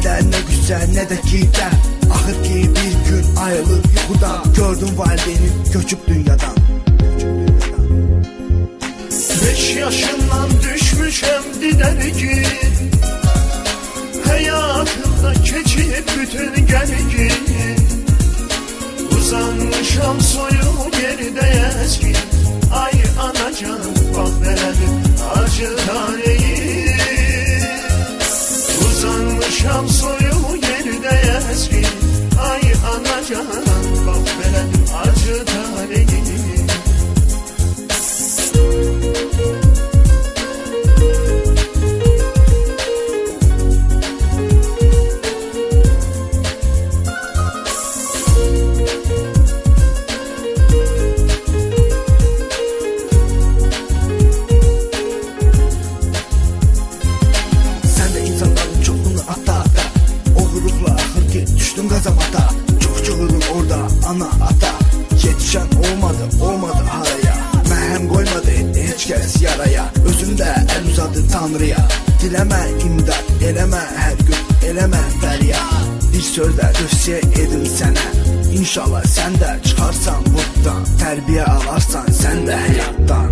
keder, ne güzel ne de keder. Ahır ki bir gün ayrılıp yuxudan, gördüm valideyni köçüb dünyadan. 5 yaşından düşmüşəm didərgi, həyatımda keçib bütün gəlgi. Uzanmışam soyuq yerdə əzgi, ay anacan bax belədir acı taleyi. Uzanmışam soyuq yerdə əzgi, ay anacan bax belədir acı taleyi. Düştüm gazamata, çok çığırın orada ana ata. Yetişen olmadı haraya. Mərhəm koymadı hiç kəs yaraya. Özündə el uzadı Tanrıya. Diləmə imdad, eləmə hər gün, eləmə fəryad. Bir sözlə tövsiyə edim sənə, İnşallah sən də çıxarsan buradan. Tərbiyə alarsan sən də həyatdan.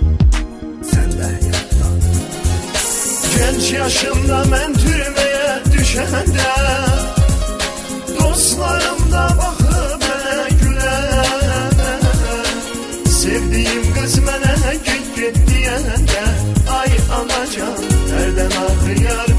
Genç yaşımda mən türməyə düşəndə, dostlarım da baxıb mənə gülər. Sevdiyim qız mənə get deyəndə, ay anacan hərdən ağrıyar